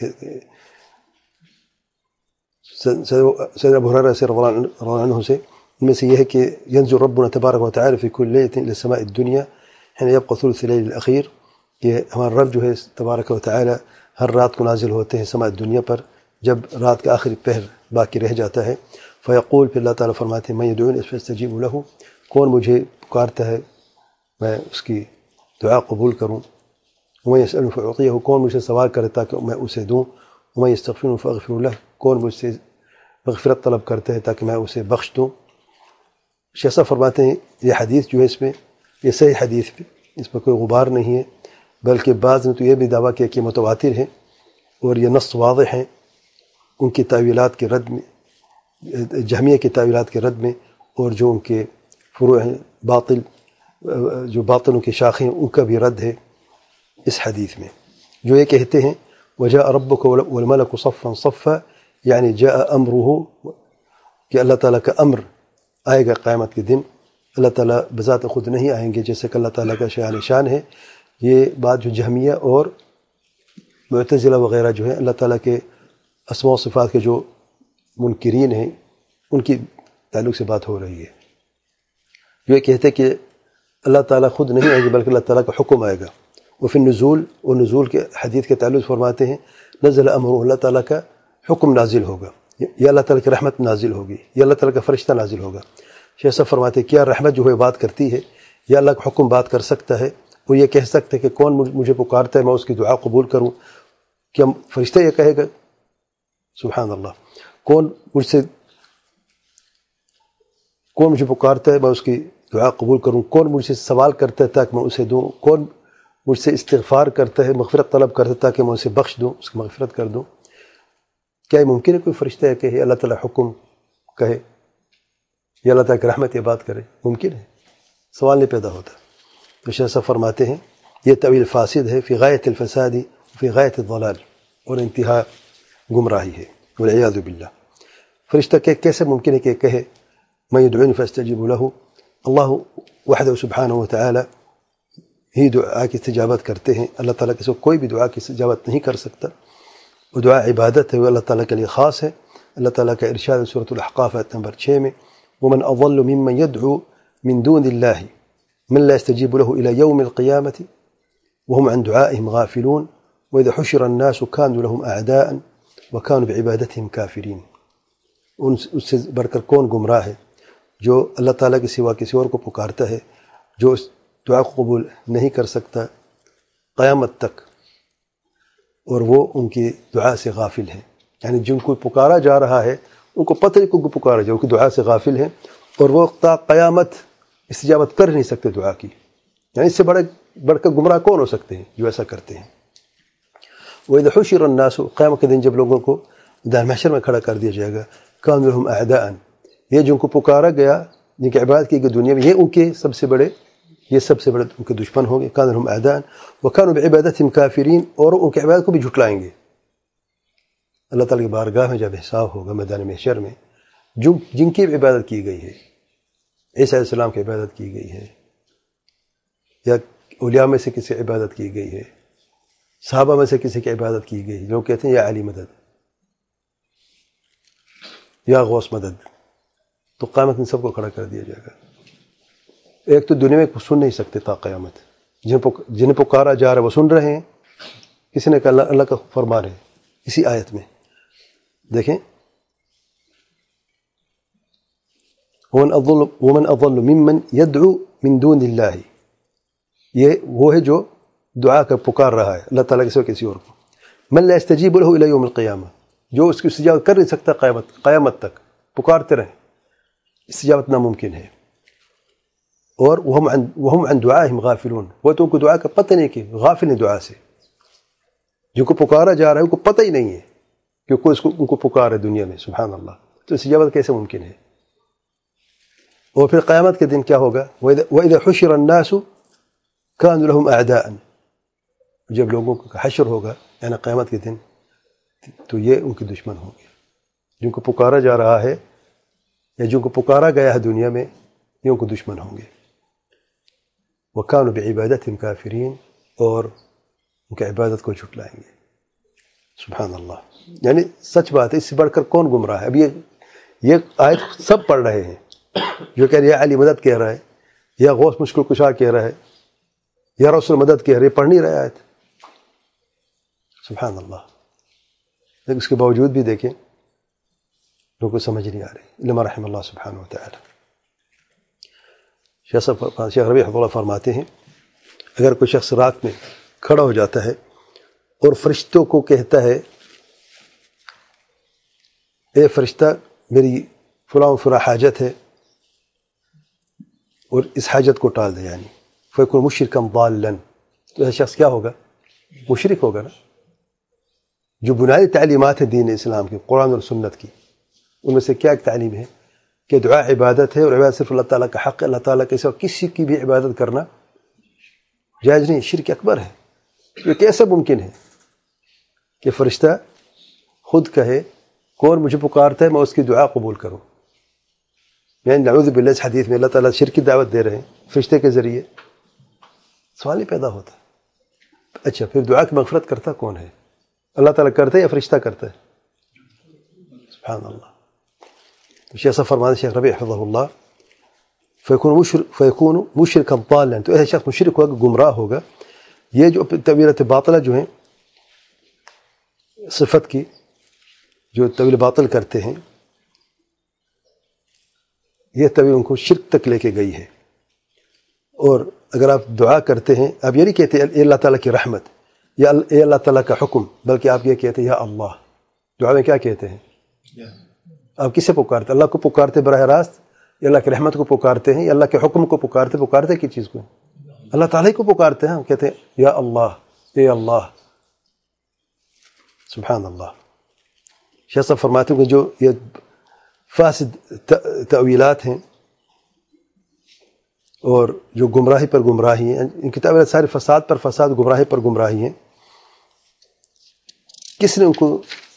سیدنا ابو ہریرہ رضی اللہ عنہ سے ان میں سے یہ ہے کہ ينزل ربنا تبارک و تعالی فی کل لیلۃ الی السماء الدنیا حین یبقى ثلث اللیل الاخیر، کہ ہمارا رب جو ہے تبارک و تعالی ہر رات کو نازل ہوتے ہیں سماء دنیا پر جب رات کا آخری پہر باقی رہ جاتا ہے، فیقول، پھر اللہ تعالیٰ فرماتے ہیں من یدعونی فاستجیب لہ، کون مجھے پکارتا ہے میں اس کی دعا قبول کروں، ومن یسألنی فاعطیہ، کون مجھ سے سوال کرتا کہ میں اسے دوں، ومن یستغفرنی فاغفر لہ، کون مجھ سے مغفرت طلب کرتا ہے تاکہ میں اسے بخش دوں۔ شیخ صاحب فرماتے ہیں یہ حدیث جو ہے اس میں یہ صحیح حدیث پہ اس پر کوئی غبار نہیں ہے، بلکہ بعض نے تو یہ بھی دعویٰ کیا کہ متواتر ہے اور یہ نص واضح ہیں ان کی تعویلات کے رد میں، جہمیہ کی تعویلات کے رد میں، اور جو ان کے فروع ہیں باطل، جو باطلوں کی شاخیں ہیں ان کا بھی رد ہے اس حدیث میں، جو یہ کہتے ہیں وجاء ربک والملک صفا صفا، یعنی جاء امرہ، کہ اللہ تعالیٰ کا امر آئے گا قیامت کے دن، اللہ تعالیٰ بذات خود نہیں آئیں گے جیسے کہ اللہ تعالیٰ کا شان شان ہے۔ یہ بات جو جہمیہ اور معتزلہ وغیرہ جو ہے اللہ تعالیٰ کے اسماء و صفات کے جو منکرین ہیں ان کی تعلق سے بات ہو رہی ہے، جو یہ کہتے کہ اللہ تعالیٰ خود نہیں آئے گا بلکہ اللہ تعالیٰ کا حکم آئے گا۔ وہ پھر نزول اور نزول کے حدیث کے تعلق فرماتے ہیں نزل امر، اللہ تعالیٰ کا حکم نازل ہوگا، یہ اللہ تعالیٰ کی رحمت نازل ہوگی، یہ اللہ تعالیٰ کا فرشتہ نازل ہوگا۔ شیخ صاحب فرماتے ہیں کیا رحمت جو ہے بات کرتی ہے، یا اللہ کا حکم بات کر سکتا ہے؟ وہ یہ کہہ سکتا ہے کہ کون مجھے پکارتا ہے میں اس کی دعا قبول کروں؟ کیا فرشتہ یہ کہے گا؟ سبحان اللہ۔ کون مجھ سے کون مجھے پکارتا ہے میں اس کی دعا قبول کروں؟ کون مجھ سے سوال کرتا ہے تاکہ میں اسے دوں؟ کون مجھ سے استغفار کرتا ہے، مغفرت طلب کرتا ہے تاکہ میں اسے بخش دوں، اس کی مغفرت کر دوں؟ کیا یہ ممکن ہے کوئی فرشتہ ہے کہ اللہ تعالیٰ حکم کہے یا اللہ تعالیٰ کی رحمت یہ بات کرے؟ ممکن ہے، سوال نہیں پیدا ہوتا۔ تو شیخ صاحب فرماتے ہیں یہ طویل فاسد ہے، فی غایت الفساد فی غایت الضلال، اور انتہا گمراہی ہے، والعیاذ باللہ۔ فرشتہ کہ کیسے ممکن ہے کہ کہے میں یدعونی فاستجیب لہ؟ اللہ وحدہ سبحانہ وتعالی ہی دعا کی استجابت کرتے ہیں، اللہ تعالیٰ کسی کو کوئی بھی دعا کی استجابت نہیں کر سکتا۔ وہ دعا عبادت ہے، وہ اللہ تعالیٰ کے لیے خاص ہے۔ اللہ تعالیٰ کا ارشاد سورۃ الاحقاف آیت نمبر چھ میں ومن اضل ممن يدعو من دون الله من لا يستجيب له الى يوم القيامه وهم عن دعائهم غافلون واذا حشر الناس كانوا لهم اعداء وكانوا بعبادتهم كافرين۔ اس سے بڑھ کر کون گمراہ ہے جو اللہ تعالیٰ کے سوا کسی اور کو پکارتا ہے، جو اس دعا کو قبول نہیں کر سکتا قیامت تک، اور وہ ان کی دعا سے غافل ہیں۔ یعنی جن کو پکارا جا رہا ہے ان کو پتہ نہیں کو پکارا جائے، ان کی دعا سے غافل ہیں، اور وہ تا قیامت استجابت کر نہیں سکتے دعا کی۔ یعنی اس سے بڑے بڑھ کر گمراہ کون ہو سکتے ہیں جو ایسا کرتے ہیں؟ وَإِذَا حُشِرَ النَّاسُ، قیامت کے دن جب لوگوں کو میدان محشر میں کھڑا کر دیا جائے گا، كَانُوا لَهُمْ أَعْدَاءً، یہ جن کو پکارا گیا، جن کی عبادت کی گئی دنیا میں، یہ ان کے سب سے بڑے یہ سب سے بڑے ان کے دشمن ہوں گے۔ كَانُوا لَهُمْ أَعْدَاءً وَكَانُوا بِعِبَادَتِهِمْ كَافِرِينَ، اور ان کی عبادت کو بھی جھٹلائیں گے۔ اللہ تعالیٰ کی بارگاہ میں جب حساب ہوگا میدان محشر میں، جو جن کی عبادت کی گئی ہے، عیسیٰ علیہ السلام کی عبادت کی گئی ہے، یا اولیاء میں سے کسی عبادت کی گئی ہے، صحابہ میں سے کسی کی عبادت کی گئی، لوگ کہتے ہیں یا علی مدد، یا غوث مدد، تو قیامت میں سب کو کھڑا کر دیا جائے گا۔ ایک تو دنیا میں سن نہیں سکتے تا قیامت، جنہیں پکارا جا رہا ہے وہ سن رہے ہیں، کسی نے کہا اللہ اللہ کا فرمان ہے اسی آیت میں دیکھیں، ومن اضل ومن اضل ممن يدعو من دون اللہ، یہ وہ ہے جو دعا کر پکار رہا ہے اللہ تعالیٰ کے سوا کسی اور کو، من لا يستجیب له الى یوم القیامہ، جو اس کی استجابت کر نہیں سکتا قیامت قیامت تک، پکارتے رہیں، استجابت ناممکن ہے۔ اور وهم عن وهم عن دعائهم غافلون، وہ تو ان کو دعا کا پتہ نہیں کہ غافل ہیں دعا سے، جن کو پکارا جا رہا ہے ان کو پتہ ہی نہیں ہے کہ کوئی اس کو ان کو پکار ہے دنیا میں، سبحان اللہ، تو استجابت کیسے ممکن ہے؟ اور پھر قیامت کے دن کیا ہوگا؟ وَإِذَا حُشِرَ النَّاسُ كَانُوا لَهُمْ أَعْدَاءً، جب لوگوں کا حشر ہوگا یعنی قیامت کے دن، تو یہ ان کے دشمن ہوں گے، جن کو پکارا جا رہا ہے یا جن کو پکارا گیا ہے دنیا میں، یہ ان کو دشمن ہوں گے۔ وَكَانُوا بِعِبَادَتِهِمْ كَافِرِينَ، اور ان کی عبادت کو جھٹلائیں گے، سبحان اللہ۔ یعنی سچ بات ہے، اس سے بڑھ کر کون گمراہ ہے؟ اب یہ یہ آیت سب پڑھ رہے ہیں، جو کہہ رہے ہیں یا علی مدد کہہ رہا ہے، یا غوث مشکل کشا کہہ رہا ہے، یا رسول مدد کہہ رہے ہیں، پڑھ نہیں رہے آیت، سبحان اللہ۔ لیکن اس کے باوجود بھی دیکھیں لوگوں کو سمجھ نہیں آ رہی، لما رحم اللہ سبحانہ وتعالی۔ شیخ صاحب شیخ ربیع حفظہ اللہ فرماتے ہیں اگر کوئی شخص رات میں کھڑا ہو جاتا ہے اور فرشتوں کو کہتا ہے اے فرشتہ میری فلاں فلاں حاجت ہے اور اس حاجت کو ٹال دے، یعنی فیکون مشرکا ضالا، تو ایسا شخص کیا ہوگا؟ مشرک ہوگا نا۔ جو بنیادی تعلیمات ہیں دین اسلام کی، قرآن اور سنت کی، ان میں سے کیا ایک تعلیم ہے کہ دعا عبادت ہے، اور عبادت صرف اللہ تعالیٰ کا حق ہے، اللہ تعالیٰ کے سوا کسی کی بھی عبادت کرنا جائز نہیں، شرک اکبر ہے۔ یہ کیسے ممکن ہے کہ فرشتہ خود کہے کون مجھے پکارتا ہے میں اس کی دعا قبول کروں؟ یعنی نعوذ باللہ، اس حدیث میں اللہ تعالیٰ شرک کی دعوت دے رہے ہیں فرشتے کے ذریعے، سوال ہی پیدا ہوتا ہے۔ اچھا پھر دعا کی مغفرت کرتا کون ہے؟ اللہ تعالیٰ کرتا ہے یا فرشتہ کرتا ہے؟ سبحان اللہ۔ شیخ صاحب فرماتے شیخ ربیع حفظہ اللہ فیکون فیکون مشرکا ضالا، تو ایسا شخص مشرک ہوگا، گمراہ ہوگا۔ یہ جو تعبیرات باطلہ جو ہیں صفت کی، جو طویل باطل کرتے ہیں یہ طویل ان کو شرک تک لے کے گئی ہے. اور اگر آپ دعا کرتے ہیں آپ یہ نہیں کہتے اے اللہ تعالیٰ کی رحمت یا اے اللہ تعالیٰ کا حکم، بلکہ آپ یہ کہتے ہیں یا اللہ. دعا میں کیا کہتے ہیں؟ آپ کسے پکارتے؟ اللہ کو پکارتے براہ راست، یا اللہ کی رحمت کو پکارتے ہیں، یا اللہ کے حکم کو پکارتے؟ پکارتے کس چیز کو؟ اللہ تعالیٰ کو پکارتے ہیں. ہم کہتے ہیں یا اللہ، اے اللہ. سبحان اللہ. شیخ صاحب فرماتے ہیں کہ جو یہ فاسد تأویلات ہیں اور جو گمراہی پر گمراہی ہیں، ان کتابیں سارے فساد پر فساد، گمراہی پر گمراہی ہیں. کس نے ان کو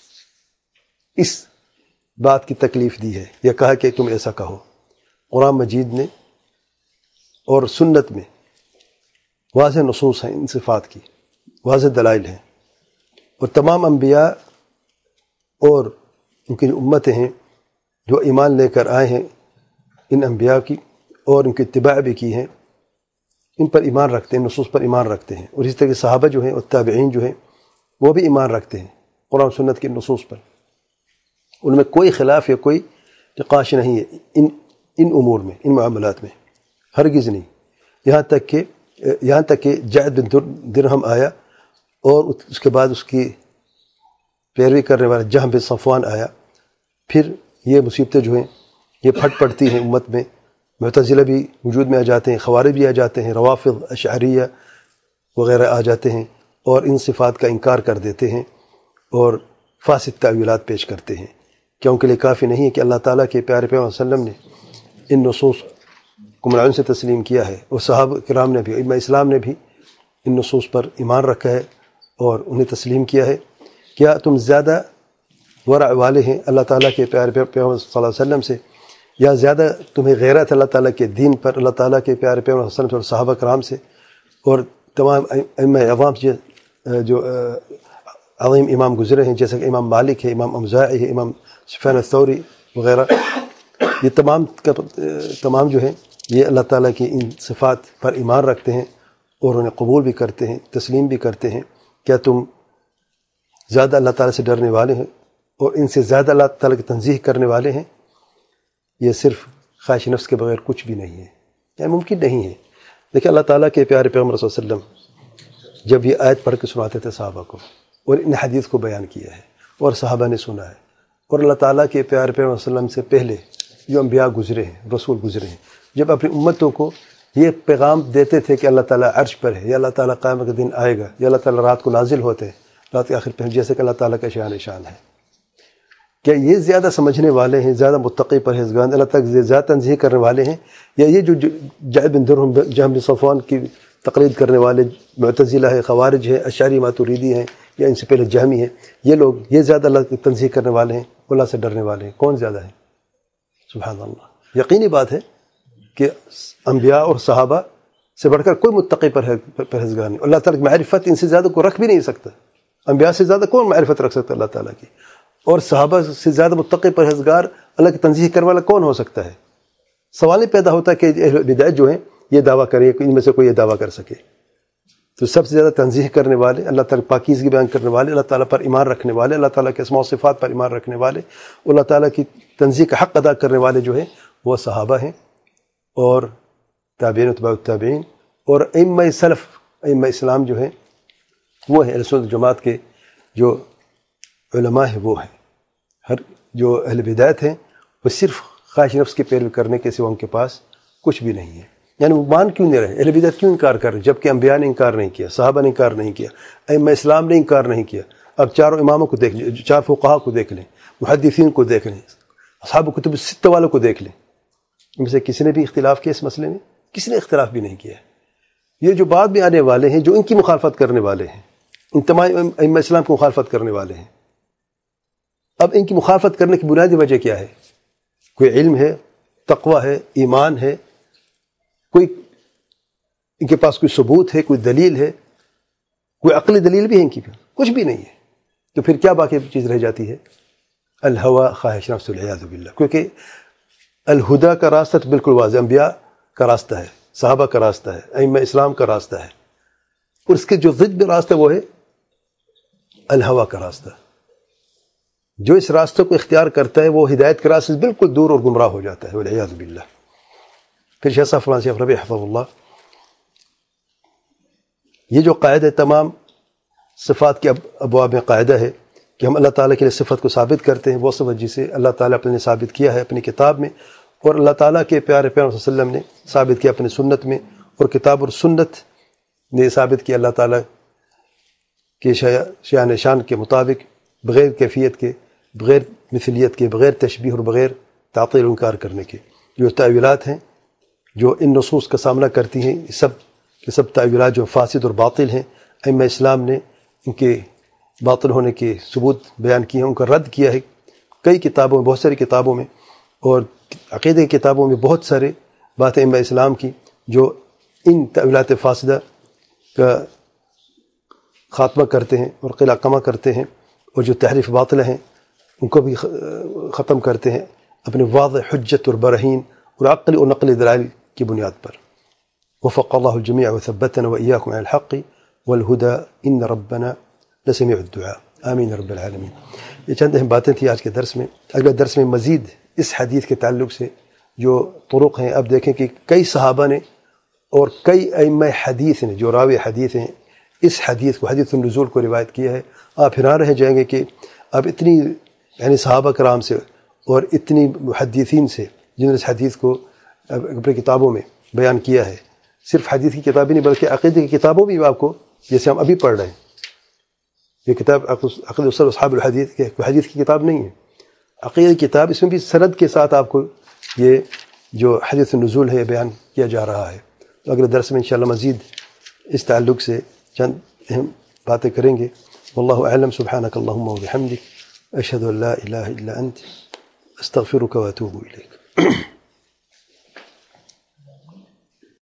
اس بات کی تکلیف دی ہے یا کہا کہ تم ایسا کہو؟ قرآن مجید نے اور سنت میں واضح نصوص ہیں ان صفات کی، واضح دلائل ہیں. اور تمام انبیاء اور ان کی جو امتیں ہیں جو ایمان لے کر آئے ہیں ان انبیاء کی اور ان کی اتباع بھی کی ہیں، ان پر ایمان رکھتے ہیں، نصوص پر ایمان رکھتے ہیں. اور اسی طرح صحابہ جو ہیں اور تابعین جو ہیں وہ بھی ایمان رکھتے ہیں قرآن و سنت کی نصوص پر. ان میں کوئی خلاف یا کوئی نقاش نہیں ہے ان ان امور میں، ان معاملات میں، ہرگز نہیں. یہاں تک کہ یہاں تک کہ جعد بن درہم آیا اور اس کے بعد اس کی پیروی کرنے والا جہم بن صفوان آیا. پھر یہ مصیبتیں جو ہیں یہ پھٹ پڑتی ہیں امت میں. معتزلہ بھی وجود میں آ جاتے ہیں، خوارج بھی آ جاتے ہیں، روافض، اشعریہ وغیرہ آ جاتے ہیں اور ان صفات کا انکار کر دیتے ہیں اور فاسد تعویلات پیش کرتے ہیں. کیا ان کے لیے کافی نہیں ہے کہ اللہ تعالیٰ کے پیارے پیغمبر صلی اللہ علیہ وسلم نے ان نصوص کو ملعون سے تسلیم کیا ہے اور صحابہ کرام نے بھی، ائمہ اسلام نے بھی ان نصوص پر ایمان رکھا ہے اور انہیں تسلیم کیا ہے؟ کیا تم زیادہ ورع والے ہیں اللہ تعالیٰ کے پیارے پیغمبر صلی اللہ علیہ وسلم سے، یا زیادہ تمہیں غیرت اللہ تعالیٰ کے دین پر، اللہ تعالیٰ کے پیارے پیغمبر صلی اللہ علیہ وسلم اور صحابہ کرام سے اور تمام ائمہ عوام جو عظیم امام گزرے ہیں جیسے کہ امام مالک ہے، امام اوزاعی ہے، امام سفیان الثوری وغیرہ؟ یہ تمام کا تمام جو ہے یہ اللہ تعالیٰ کی ان صفات پر ایمان رکھتے ہیں اور انہیں قبول بھی کرتے ہیں، تسلیم بھی کرتے ہیں. کیا تم زیادہ اللہ تعالیٰ سے ڈرنے والے ہیں اور ان سے زیادہ اللہ تعالیٰ کی تنزیہ کرنے والے ہیں؟ یہ صرف خواہش نفس کے بغیر کچھ بھی نہیں ہے، یعنی ممکن نہیں ہے. دیکھیں اللہ تعالیٰ کے پیارے پیغمبر صلی اللہ علیہ وسلم جب یہ آیت پڑھ کے سناتے تھے صحابہ کو اور ان حدیث کو بیان کیا ہے اور صحابہ نے سنا ہے، اور اللہ تعالیٰ کے پیارے پیغمبر صلی اللہ علیہ وسلم سے پہلے جو انبیاء گزرے ہیں، رسول گزرے ہیں، جب اپنی امتوں کو یہ پیغام دیتے تھے کہ اللہ تعالیٰ عرش پر ہے، یا اللہ تعالیٰ قیامت کے دن آئے گا، یا اللہ تعالیٰ رات کو نازل ہوتے ہیں، رات کے آخر پہ جیسے کہ اللہ تعالیٰ کا شان شان ہے. کیا یہ زیادہ سمجھنے والے ہیں، زیادہ متقی پرہیزگار، اللہ تک زیادہ تنزیہ کرنے والے ہیں، یا یہ جو جعد بن درہم، جہم بن صفوان کی تقلید کرنے والے معتزلہ ہے، خوارج ہے، اشعری ماتوریدی ہیں، یا ان سے پہلے جہمی ہیں، یہ لوگ یہ زیادہ اللہ کی تنزیہ کرنے والے ہیں، اللہ سے ڈرنے والے ہیں؟ کون زیادہ ہے؟ سبحان اللہ. یقینی بات ہے کہ انبیاء اور صحابہ سے بڑھ کر کوئی متقی پرہیزگار نہیں. اللہ تعالیٰ کی معرفت ان سے زیادہ کو رکھ بھی نہیں سکتا. انبیاء سے زیادہ کون معرفت رکھ سکتا ہے اللہ تعالیٰ کی؟ اور صحابہ سے زیادہ متقی پرہیزگار اللہ کی تنزیہ کرنے والا کون ہو سکتا ہے؟ سوال ہی پیدا ہوتا ہے کہ اہل بدعت جو ہیں یہ دعویٰ کریں کہ ان میں سے کوئی یہ دعویٰ کر سکے. تو سب سے زیادہ تنزیہ کرنے والے، اللہ تعالیٰ پاکیزگی بیان کرنے والے، اللہ تعالیٰ پر ایمان رکھنے والے، اللہ تعالیٰ کے اسماء و صفات پر ایمان رکھنے والے، اللہ تعالیٰ کی تنزیہ کا حق ادا کرنے والے جو ہیں وہ صحابہ ہیں اور تابعین و تبع التابعین اور ائمہ سلف، ائمہ اسلام جو ہیں وہ ہیں. اہل سنت جماعت کے جو علماء ہیں وہ ہیں. ہر جو اہل بدعت ہیں وہ صرف خواہش نفس کی پیروی کرنے کے سوا ان کے پاس کچھ بھی نہیں ہے. یعنی وہ مان کیوں نہیں رہے؟ اہل بدعت کیوں انکار کر رہے ہیں جبکہ انبیاء نے انکار نہیں کیا، صحابہ نے انکار نہیں کیا، ائمہ اسلام نے انکار نہیں کیا. اب چاروں اماموں کو دیکھ لیں، چار فقہا کو دیکھ لیں، محدثین کو دیکھ لیں، اصحاب کتب الستہ والوں کو دیکھ لیں، ان میں سے کسی نے بھی اختلاف کیا اس مسئلے میں؟ کسی نے اختلاف بھی نہیں کیا. یہ جو بعد میں آنے والے ہیں جو ان کی مخالفت کرنے والے ہیں، ان تمام ائمہ اسلام کی مخالفت کرنے والے ہیں، اب ان کی مخالفت کرنے کی بنیادی وجہ کیا ہے؟ کوئی علم ہے، تقوی ہے، ایمان ہے، کوئی ان کے پاس کوئی ثبوت ہے، کوئی دلیل ہے، کوئی عقلی دلیل بھی ہے ان کی؟ کچھ بھی نہیں ہے. تو پھر کیا باقی چیز رہ جاتی ہے؟ الہوا، خواہش نفس، والعیاذ باللہ. کیونکہ الہدا کا راستہ تو بالکل واضح، انبیاء کا راستہ ہے، صحابہ کا راستہ ہے، ائمہ اسلام کا راستہ ہے، اور اس کے جو ضد راستہ وہ ہے الہوا کا راستہ. جو اس راستے کو اختیار کرتا ہے وہ ہدایت کے راستے سے بالکل دور اور گمراہ ہو جاتا ہے، والعیاذ باللہ۔ پھر شیخ صاحب فرماتے ہیں شیخ ربیع حفظہ اللہ، یہ جو قاعدہ تمام صفات کے ابواب میں قاعدہ ہے کہ ہم اللہ تعالیٰ کے لیے صفت کو ثابت کرتے ہیں، وہ صفت جسے اللہ تعالیٰ اپنے نے ثابت کیا ہے اپنی کتاب میں، اور اللہ تعالیٰ کے پیارے پیغمبر صلی اللہ علیہ وسلم نے ثابت کیا اپنی سنت میں، اور کتاب اور سنت نے ثابت کیا اللہ تعالیٰ کے شان شان کے مطابق، بغیر کیفیت کے، بغیر مثلیت کے، بغیر تشبیہ اور بغیر تعطیل و انکار کرنے کے۔ جو تأویلات ہیں جو ان نصوص کا سامنا کرتی ہیں، یہ سب کے سب تأویلات جو فاسد اور باطل ہیں، ائمہ اسلام نے ان کے باطل ہونے کے ثبوت بیان کیے ہیں، ان کا رد کیا ہے کئی کتابوں میں، بہت ساری کتابوں میں، اور عقیدہ کی کتابوں میں بہت سارے باتیں ائمہ اسلام کی جو ان تأویلات فاسدہ کا خاتمہ کرتے ہیں اور قلع کما کرتے ہیں، اور جو تحریف باطلہ ہیں ان کو بھی ختم کرتے ہیں اپنے واضح حجت اور براہین اور عقلی اور نقلی دلائل کی بنیاد پر۔ وفق اللہ الجمیع وثبتنا وإياكم على الحق والهدى ان ربنا لسمیع الدعاء آمین رب العالمین۔ یہ چند اہم باتیں تھیں آج کے درس میں۔ اگلے درس میں مزید اس حدیث کے تعلق سے جو طرق ہیں، اب دیکھیں کہ کئی صحابہ نے اور کئی ائمہ حدیث نے جو راوی حدیث ہیں اس حدیث کو، حدیث النزول کو روایت کیا ہے۔ آپ حیران رہ جائیں گے کہ اب اتنی یعنی صحابہ کرام سے اور اتنی محدثین سے جنہوں نے اس حدیث کو اپنی کتابوں میں بیان کیا ہے، صرف حدیث کی کتابیں نہیں بلکہ عقیدے کی کتابوں بھی آپ کو، جیسے ہم ابھی پڑھ رہے ہیں، یہ کتاب عقیدہ اصول اصحاب الحدیث کہ حدیث کی کتاب نہیں ہے، عقیدہ کی کتاب، اس میں بھی سند کے ساتھ آپ کو یہ جو حدیث النزول ہے بیان کیا جا رہا ہے۔ تو اگلے درس میں انشاءاللہ مزید اس تعلق سے چند اہم باتیں کریں گے۔ واللہ اعلم، سبحانک اللہم و بحمدک، اشہد ان لا الہ الا انت، استغفرک و اتوب الیک۔